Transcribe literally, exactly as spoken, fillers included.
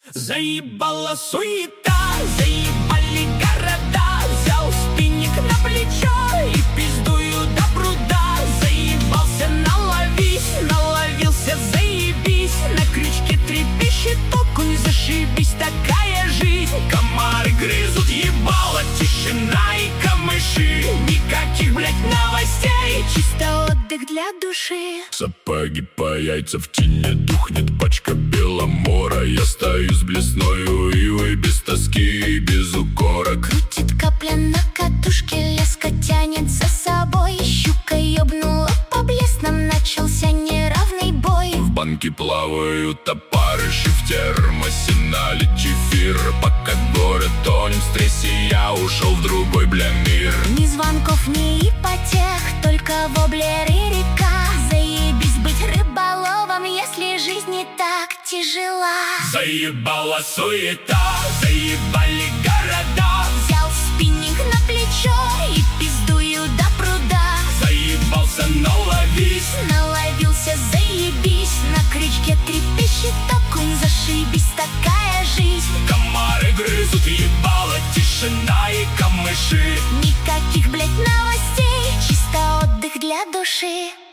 Заебала суета, заебали города. Взял спиннинг на плечо и пиздую до пруда. Заебался, наловись, наловился, заебись. На крючке трепещет окунь, зашибись, такая жизнь. Комары грызут ебало, тишина и камыши. Никаких, блять, новостей, чисто отдых для души. Сапоги по яйца в тени, тухнет пачка беломора. Я стою с блесною ивой, без тоски и без укора. Крутит капля на катушке, леска тянет за собой. Щука ёбнула по блеснам, начался неравный бой. В банке плавают опарыши, в термосе налит чефир. Пока город тонет в стрессе, я ушел в другой, бля, мир. Ни звонков, ни ипотек, только воблеры река. Заебись быть рыболовом, если жизнь не так тяжела. Заебала суета, заебали города. Взял спиннинг на плечо и пиздую до пруда. Заебался, наловись, наловился, заебись. На крючке трепещет окунь, зашибись, такая жизнь. комары грызут ебало, тишина и камыши. Никаких, блять, новостей, чисто отдых для души.